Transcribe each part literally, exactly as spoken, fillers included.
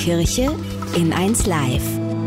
Kirche in eins Live.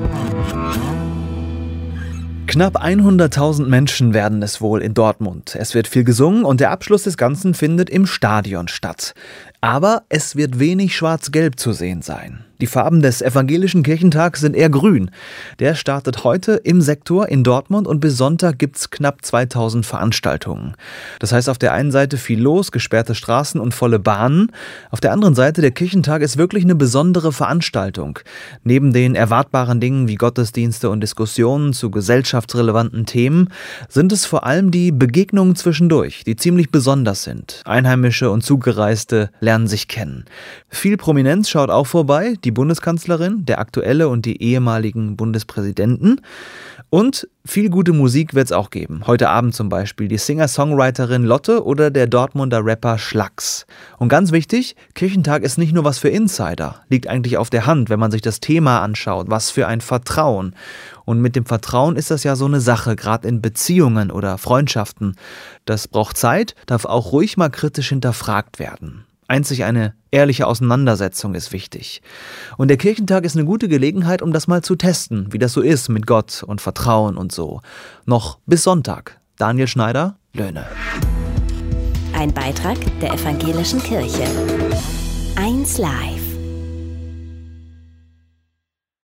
Knapp hunderttausend Menschen werden es wohl in Dortmund. Es wird viel gesungen und der Abschluss des Ganzen findet im Stadion statt. Aber es wird wenig schwarz-gelb zu sehen sein. Die Farben des Evangelischen Kirchentags sind eher grün. Der startet heute im Sektor in Dortmund und bis Sonntag gibt's knapp zweitausend Veranstaltungen. Das heißt auf der einen Seite viel los, gesperrte Straßen und volle Bahnen. Auf der anderen Seite, der Kirchentag ist wirklich eine besondere Veranstaltung. Neben den erwartbaren Dingen wie Gottesdienste und Diskussionen zu gesellschaftsrelevanten Themen sind es vor allem die Begegnungen zwischendurch, die ziemlich besonders sind. Einheimische und Zugereiste lernen sich kennen. Viel Prominenz schaut auch vorbei. Die Bundeskanzlerin, der aktuelle und die ehemaligen Bundespräsidenten. Und viel gute Musik wird es auch geben. Heute Abend zum Beispiel die Singer-Songwriterin Lotte oder der Dortmunder Rapper Schlax. Und ganz wichtig, Kirchentag ist nicht nur was für Insider. Liegt eigentlich auf der Hand, wenn man sich das Thema anschaut. Was für ein Vertrauen. Und mit dem Vertrauen ist das ja so eine Sache, gerade in Beziehungen oder Freundschaften. Das braucht Zeit, darf auch ruhig mal kritisch hinterfragt werden. Einzig eine ehrliche Auseinandersetzung ist wichtig. Und der Kirchentag ist eine gute Gelegenheit, um das mal zu testen, wie das so ist mit Gott und Vertrauen und so. Noch bis Sonntag. Daniel Schneider, Löhne. Ein Beitrag der Evangelischen Kirche. eins Live.